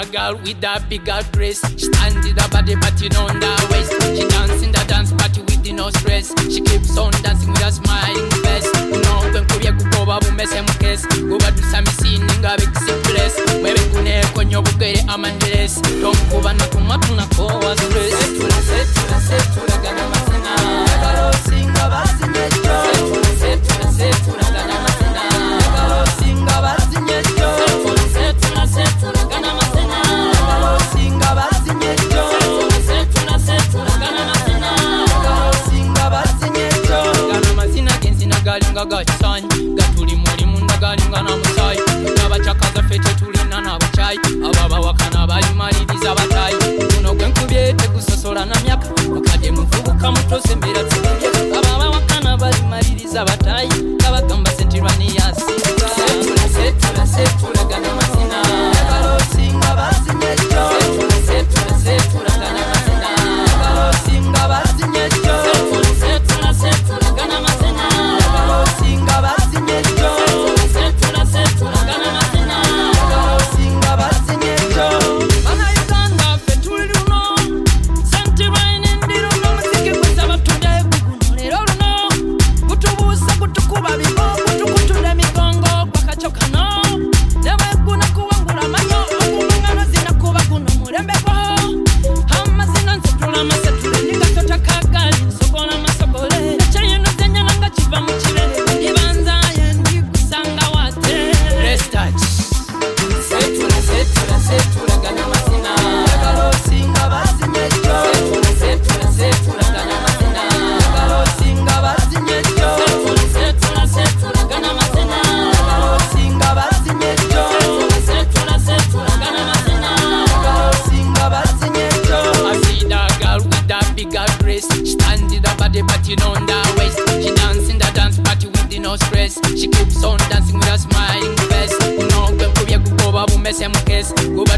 girl with a bigger dress. She stands in the body party on the waist. She dances in the dance party with no stress. She keeps on dancing with a smiling face. When kuye kukoba bumese mukes. Kuba dusami sininga bikisipless. Mwebe kune konyo bukere amandeles. Don't kuba na kumatuna kowa stress. Setula gana masena. Negalo singa basi nyejo. Setula gana masena. Negalo singa basi nyejo. Setula gana masena. Negalo singa basi nyejo. Setula gana masena. Negalo singa basi nyejo. Gana masina kensina galinga gachisanyi. Gatuli muri munda galinga na musai. Abachakaza fete tulina na bachai. Ababa wakana bali maliriza batai. Kuno kwenkubyete kusosola na myaka. Ukade muvubuka mutose mbera tibye. Ababa wakana bali maliriza batai. Kabagamba sentirani yasinga. Setula gana masina. Negalo singa basi nyejo. Setula gana masina. Negalo singa basi nyejo. Setula gana masina. Negalo singa basi nyejo. Setula gana masina. Negalo singa basi nyejo. Anaitanga fetuli runo. Sentirani ndiro no musiki kwesaba tunde kugunolero runo. Kutubusa kutukuba bibo kutukutunda migongo kwakachokano. Newe kuna kuwangula manyo okumangano zina kuba kuno murembeko. Hama zina nsetula masetule ningatota kagali nsokona masokole. Chayeno zenya nanga chiva muchirere. Ndibanza yendi kusanga wate. Restart. Setula gana masina. Negalo singa basi nyejo. Setula gana masina. Negalo singa basi nyejo. Setula gana masina. Negalo singa basi nyejo. Setula gana masina. Negalo singa basi nyejo. I see that girl with that bigger dress. She stands in the body party on the waist. She dances in the dance party with no stress. She keeps on dancing with a smiling face. When kuye kukoba bumese mukes. Kuba